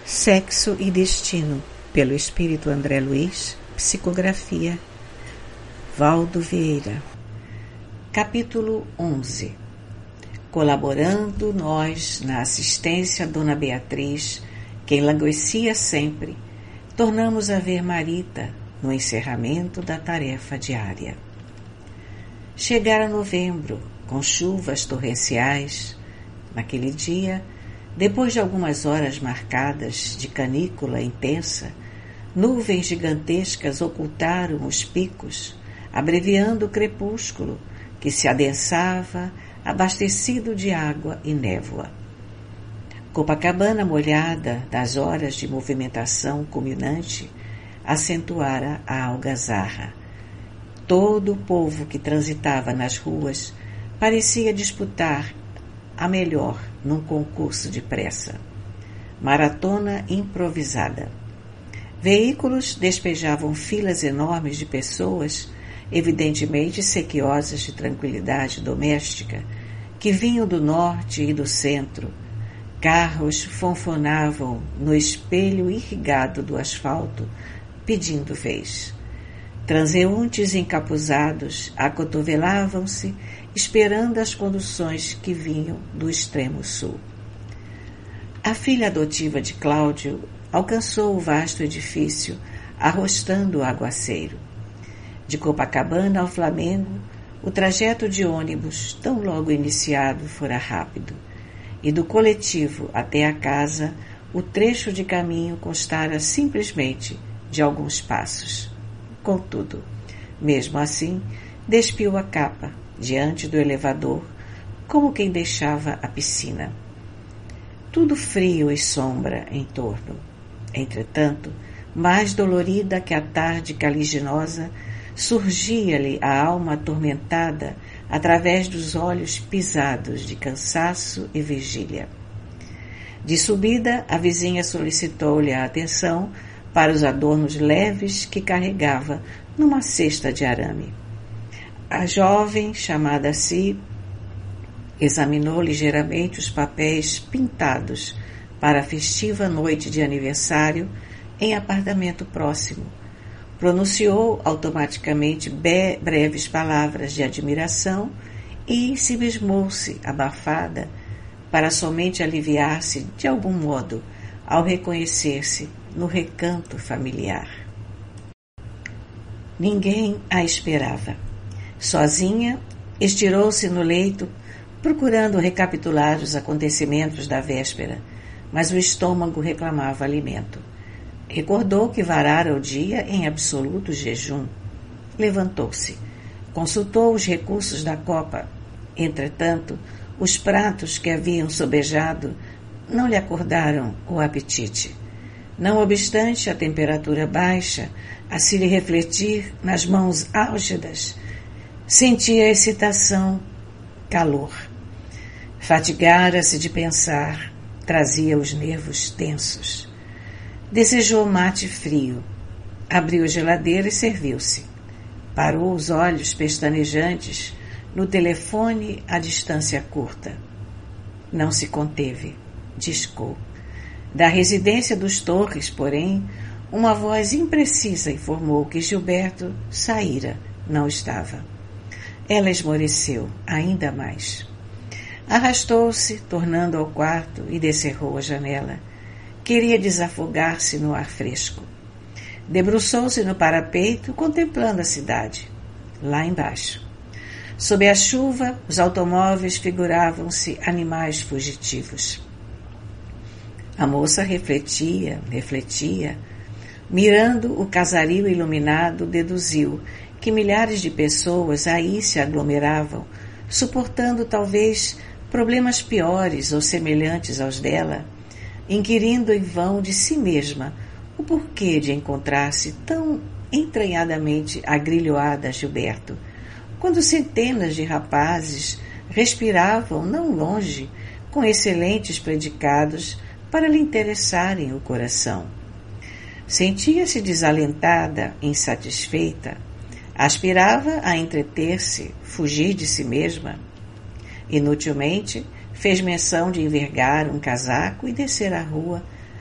Sexo e Destino, pelo Espírito André Luiz, psicografia Valdo Vieira. Capítulo 11. Colaborando nós na assistência a Dona Beatriz, que enlanguecia sempre, tornamos a ver Marita no encerramento da tarefa diária. Chegara novembro, com chuvas torrenciais. Naquele dia, depois de algumas horas marcadas de canícula intensa, nuvens gigantescas ocultaram os picos, abreviando o crepúsculo, que se adensava, abastecido de água e névoa. Copacabana molhada das horas de movimentação culminante acentuara a algazarra. Todo o povo que transitava nas ruas parecia disputar a melhor num concurso de pressa. Maratona improvisada. Veículos despejavam filas enormes de pessoas, evidentemente sequiosas de tranquilidade doméstica, que vinham do norte e do centro. Carros fonfonavam no espelho irrigado do asfalto, pedindo vez. Transeuntes encapuzados acotovelavam-se, esperando as conduções que vinham do extremo sul. A filha adotiva de Cláudio alcançou o vasto edifício, arrostando o aguaceiro. De Copacabana ao Flamengo, o trajeto de ônibus, tão logo iniciado, fora rápido, e do coletivo até a casa, o trecho de caminho constara simplesmente de alguns passos. Contudo, mesmo assim, despiu a capa diante do elevador, como quem deixava a piscina. Tudo frio e sombra em torno. Entretanto, mais dolorida que a tarde caliginosa, surgia-lhe a alma atormentada através dos olhos pisados de cansaço e vigília. De subida, a vizinha solicitou-lhe a atenção para os adornos leves que carregava numa cesta de arame. A jovem, chamada a si, examinou ligeiramente os papéis pintados para a festiva noite de aniversário em apartamento próximo. Pronunciou automaticamente breves palavras de admiração e se mesmou-se, abafada, para somente aliviar-se de algum modo ao reconhecer-se no recanto familiar. Ninguém a esperava. Sozinha, estirou-se no leito, procurando recapitular os acontecimentos da véspera, mas o estômago reclamava alimento. Recordou que varara o dia em absoluto jejum. Levantou-se. Consultou os recursos da copa. Entretanto, os pratos que haviam sobejado não lhe acordaram o apetite. Não obstante a temperatura baixa, a se lhe refletir nas mãos álgidas, sentia excitação, calor. Fatigara-se de pensar, trazia os nervos tensos. Desejou mate frio. Abriu a geladeira e serviu-se. Parou os olhos pestanejantes no telefone a distância curta. Não se conteve. Discou. Da residência dos Torres, porém, uma voz imprecisa informou que Gilberto saíra, não estava. Ela esmoreceu ainda mais. Arrastou-se, tornando ao quarto, e descerrou a janela. Queria desafogar-se no ar fresco. Debruçou-se no parapeito, contemplando a cidade, lá embaixo. Sob a chuva, os automóveis figuravam-se animais fugitivos. A moça refletia, mirando o casario iluminado, deduziu que milhares de pessoas aí se aglomeravam, suportando talvez problemas piores ou semelhantes aos dela, inquirindo em vão de si mesma o porquê de encontrar-se tão entranhadamente agrilhoada a Gilberto, quando centenas de rapazes respiravam não longe com excelentes predicados para lhe interessarem o coração. Sentia-se desalentada, insatisfeita, aspirava a entreter-se, fugir de si mesma. Inutilmente, fez menção de envergar um casaco e descer a rua,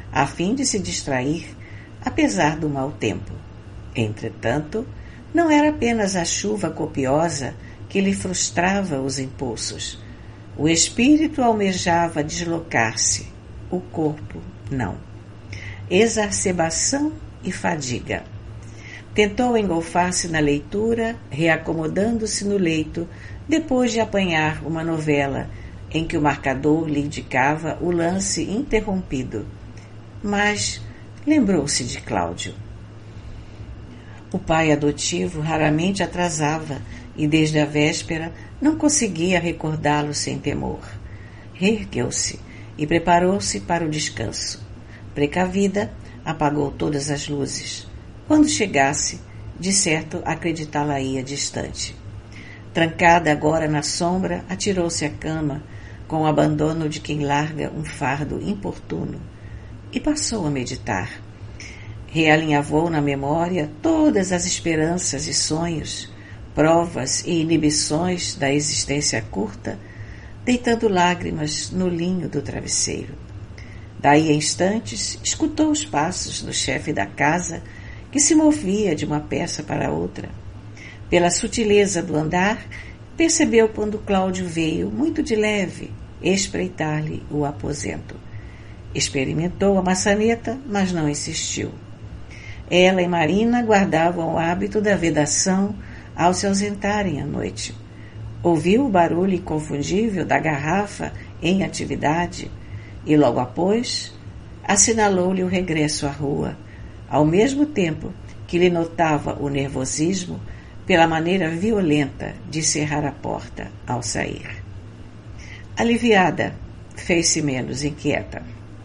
a fim de se distrair, apesar do mau tempo. Entretanto, não era apenas a chuva copiosa que lhe frustrava os impulsos. O espírito almejava deslocar-se, o corpo não. Exacerbação e fadiga. Tentou engolfar-se na leitura, reacomodando-se no leito, depois de apanhar uma novela em que o marcador lhe indicava o lance interrompido. Mas lembrou-se de Cláudio. O pai adotivo raramente atrasava e desde a véspera não conseguia recordá-lo sem temor. Reergueu-se e preparou-se para o descanso. Precavida, apagou todas as luzes. Quando chegasse, de certo acreditá-la-ia distante. Trancada agora na sombra, atirou-se à cama, com o abandono de quem larga um fardo importuno, e passou a meditar. Realinhavou na memória todas as esperanças e sonhos, provas e inibições da existência curta, deitando lágrimas no linho do travesseiro. Daí a instantes, escutou os passos do chefe da casa, que se movia de uma peça para outra. Pela sutileza do andar, percebeu quando Cláudio veio, muito de leve, espreitar-lhe o aposento. Experimentou a maçaneta, mas não insistiu. Ela e Marina guardavam o hábito da vedação ao se ausentarem à noite. Ouviu o barulho inconfundível da garrafa em atividade e, logo após, assinalou-lhe o regresso à rua, ao mesmo tempo que lhe notava o nervosismo pela maneira violenta de cerrar a porta ao sair. Aliviada, fez-se menos inquieta.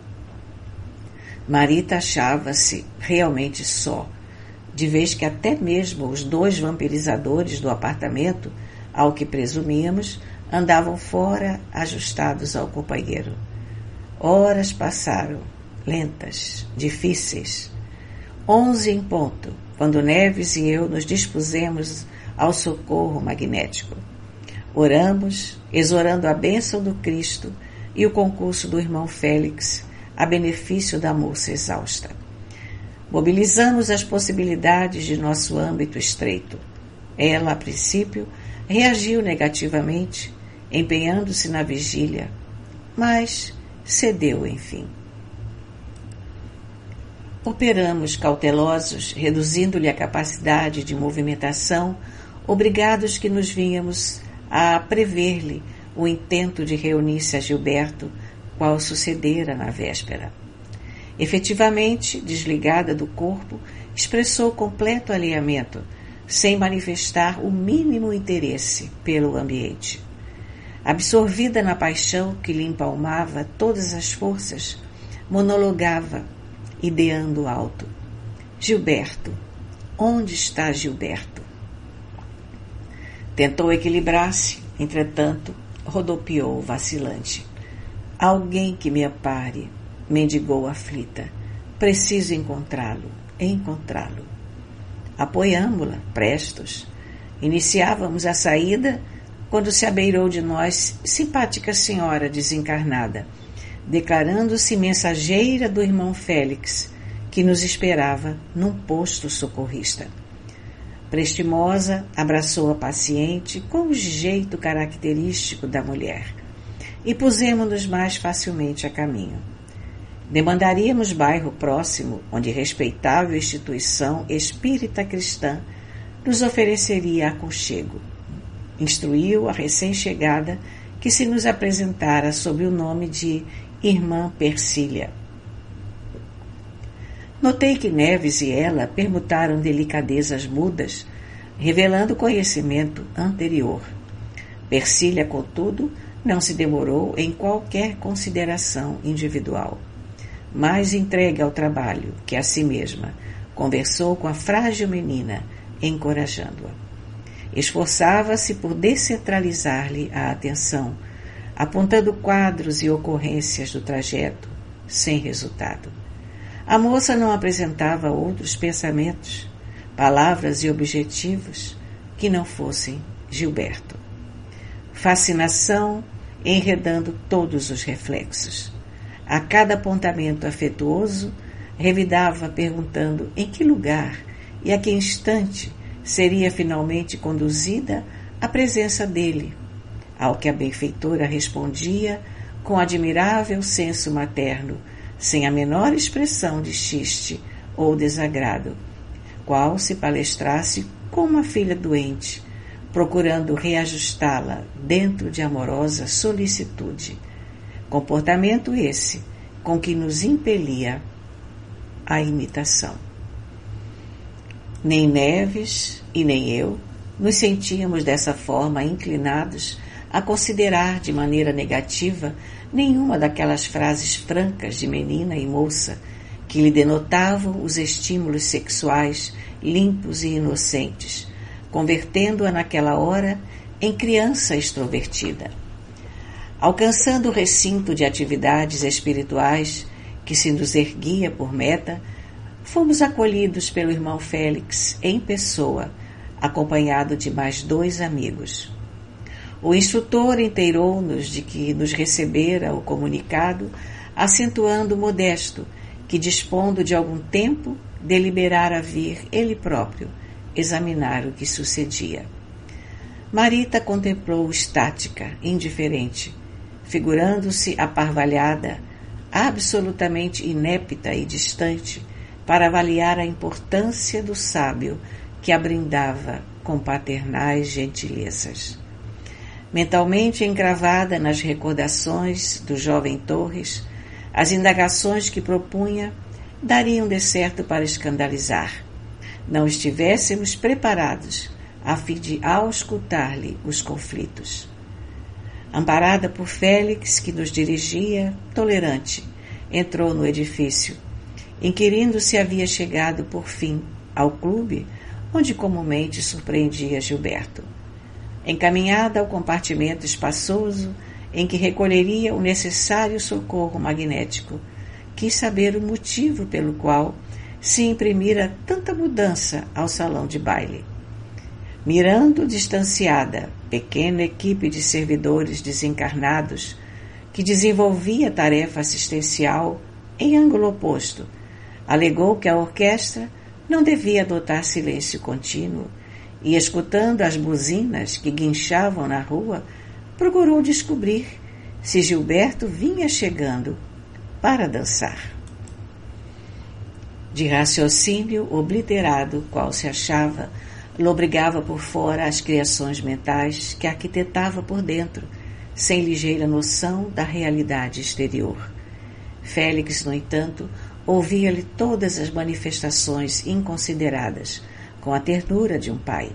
Marita achava-se realmente só, de vez que até mesmo os 2 vampirizadores do apartamento, ao que presumíamos, andavam fora ajustados ao companheiro. Horas passaram, lentas, difíceis. 11 em ponto, quando Neves e eu nos dispusemos ao socorro magnético. Oramos, exorando a bênção do Cristo e o concurso do irmão Félix, a benefício da moça exausta. Mobilizamos as possibilidades de nosso âmbito estreito. Ela, a princípio, reagiu negativamente, empenhando-se na vigília, mas cedeu, enfim. Operamos cautelosos, reduzindo-lhe a capacidade de movimentação, obrigados que nos vínhamos a prever-lhe o intento de reunir-se a Gilberto, qual sucedera na véspera. Efetivamente, desligada do corpo, expressou completo alinhamento, sem manifestar o mínimo interesse pelo ambiente. Absorvida na paixão que lhe empalmava todas as forças, monologava, ideando alto. Gilberto, onde está Gilberto? Tentou equilibrar-se, entretanto, rodopiou vacilante. Alguém que me ampare, mendigou aflita. Preciso encontrá-lo, encontrá-lo. Apoiamo-la, prestos. Iniciávamos a saída quando se abeirou de nós simpática senhora desencarnada, declarando-se mensageira do irmão Félix, que nos esperava num posto socorrista. Prestimosa, abraçou a paciente com o jeito característico da mulher e pusemo-nos mais facilmente a caminho. Demandaríamos bairro próximo, onde respeitável instituição espírita cristã nos ofereceria aconchego. Instruiu a recém-chegada que se nos apresentara sob o nome de Irmã Persília. Notei que Neves e ela permutaram delicadezas mudas, revelando conhecimento anterior. Persília, contudo, não se demorou em qualquer consideração individual. Mais entregue ao trabalho que a si mesma, conversou com a frágil menina, encorajando-a. Esforçava-se por descentralizar-lhe a atenção, apontando quadros e ocorrências do trajeto, sem resultado. A moça não apresentava outros pensamentos, palavras e objetivos que não fossem Gilberto. Fascinação enredando todos os reflexos. A cada apontamento afetuoso, revidava perguntando em que lugar e a que instante seria finalmente conduzida à presença dele, ao que a benfeitora respondia com admirável senso materno, sem a menor expressão de chiste ou desagrado, qual se palestrasse com uma filha doente, procurando reajustá-la dentro de amorosa solicitude. Comportamento esse com que nos impelia a imitação. Nem Neves e nem eu nos sentíamos dessa forma inclinados a considerar de maneira negativa nenhuma daquelas frases francas de menina e moça que lhe denotavam os estímulos sexuais limpos e inocentes, convertendo-a naquela hora em criança extrovertida. Alcançando o recinto de atividades espirituais que se nos erguia por meta, fomos acolhidos pelo irmão Félix em pessoa, acompanhado de mais 2 amigos. O instrutor inteirou-nos de que nos recebera o comunicado, acentuando modesto que, dispondo de algum tempo, deliberara vir ele próprio examinar o que sucedia. Marita contemplou estática, indiferente, figurando-se aparvalhada, absolutamente inepta e distante, para avaliar a importância do sábio que a brindava com paternais gentilezas. Mentalmente encravada nas recordações do jovem Torres, as indagações que propunha dariam de certo para escandalizar. Não estivéssemos preparados a fim de auscultar-lhe os conflitos. Amparada por Félix, que nos dirigia, tolerante, entrou no edifício, inquirindo se havia chegado, por fim, ao clube, onde comumente surpreendia Gilberto. Encaminhada ao compartimento espaçoso em que recolheria o necessário socorro magnético, quis saber o motivo pelo qual se imprimira tanta mudança ao salão de baile. Mirando distanciada pequena equipe de servidores desencarnados que desenvolvia tarefa assistencial em ângulo oposto, alegou que a orquestra não devia adotar silêncio contínuo e, escutando as buzinas que guinchavam na rua, procurou descobrir se Gilberto vinha chegando para dançar. De raciocínio obliterado, qual se achava, lobrigava por fora as criações mentais que arquitetava por dentro, sem ligeira noção da realidade exterior. Félix, no entanto, ouvia-lhe todas as manifestações inconsideradas, com a ternura de um pai.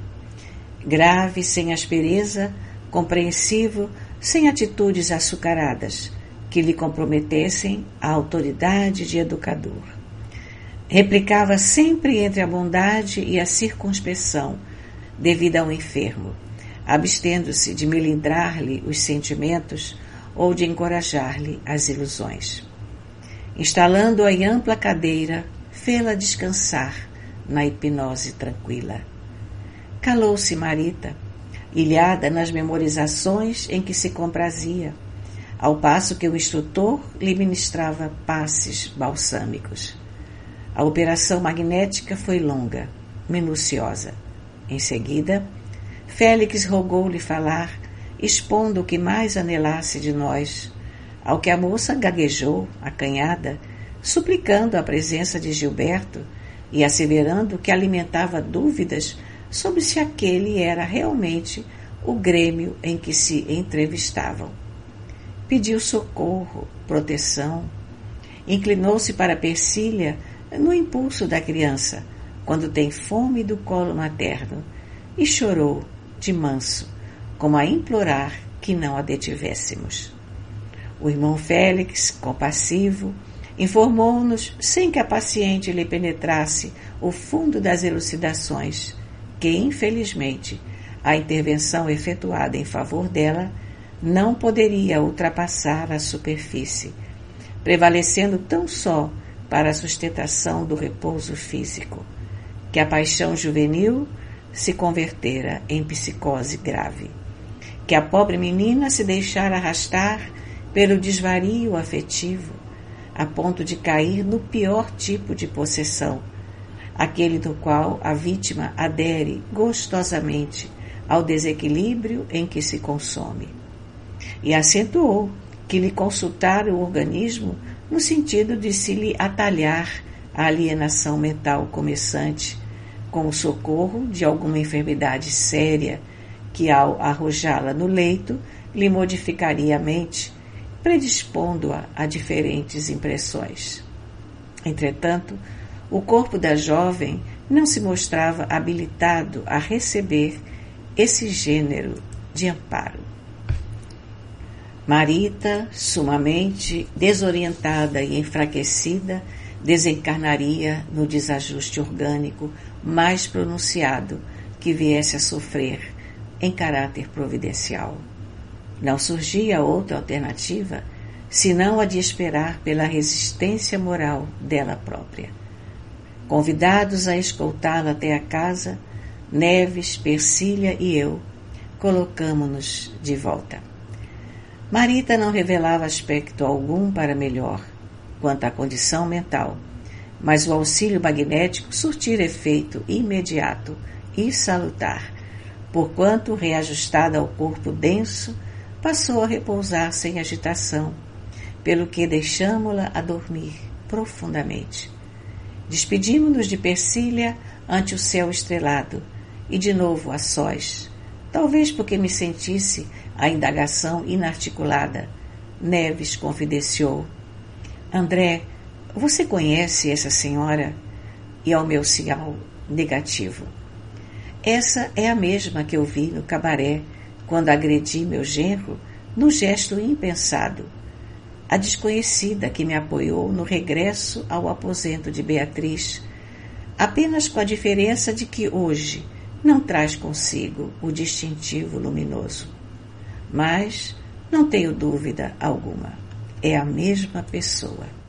Grave, sem aspereza, compreensivo, sem atitudes açucaradas, que lhe comprometessem a autoridade de educador. Replicava sempre entre a bondade e a circunspeção, devida ao enfermo, abstendo-se de melindrar-lhe os sentimentos ou de encorajar-lhe as ilusões. Instalando-a em ampla cadeira, fê-la descansar na hipnose tranquila. Calou-se Marita, ilhada nas memorizações em que se comprazia, ao passo que o instrutor lhe ministrava passes balsâmicos. A operação magnética foi longa, minuciosa. Em seguida, Félix rogou-lhe falar, expondo o que mais anelasse de nós, ao que a moça gaguejou, acanhada, suplicando a presença de Gilberto e asseverando que alimentava dúvidas sobre se aquele era realmente o grêmio em que se entrevistavam. Pediu socorro, proteção. Inclinou-se para Persília no impulso da criança, quando tem fome do colo materno, e chorou de manso, como a implorar que não a detivéssemos. O irmão Félix, compassivo, informou-nos, sem que a paciente lhe penetrasse o fundo das elucidações, que, infelizmente, a intervenção efetuada em favor dela não poderia ultrapassar a superfície, prevalecendo tão só para a sustentação do repouso físico, que a paixão juvenil se convertera em psicose grave, que a pobre menina se deixara arrastar pelo desvario afetivo, a ponto de cair no pior tipo de possessão, aquele do qual a vítima adere gostosamente ao desequilíbrio em que se consome. E acentuou que lhe consultara o organismo no sentido de se lhe atalhar a alienação mental começante, com o socorro de alguma enfermidade séria que, ao arrojá-la no leito, lhe modificaria a mente, predispondo-a a diferentes impressões. Entretanto, o corpo da jovem não se mostrava habilitado a receber esse gênero de amparo. Marita, sumamente desorientada e enfraquecida, desencarnaria no desajuste orgânico mais pronunciado que viesse a sofrer em caráter providencial. Não surgia outra alternativa senão a de esperar pela resistência moral dela própria. Convidados a escoltá-la até a casa, Neves, Persília e eu colocamo-nos de volta. Marita não revelava aspecto algum para melhor quanto à condição mental, mas o auxílio magnético surtira efeito imediato e salutar, porquanto, reajustada ao corpo denso, passou a repousar sem agitação, pelo que deixamo-la a dormir profundamente. Despedimo-nos de Persília ante o céu estrelado e de novo a sós, talvez porque me sentisse a indagação inarticulada. Neves confidenciou: André, você conhece essa senhora? E ao meu sinal negativo: essa é a mesma que eu vi no cabaré quando agredi meu genro num gesto impensado. A desconhecida que me apoiou no regresso ao aposento de Beatriz, apenas com a diferença de que hoje não traz consigo o distintivo luminoso. Mas não tenho dúvida alguma, é a mesma pessoa.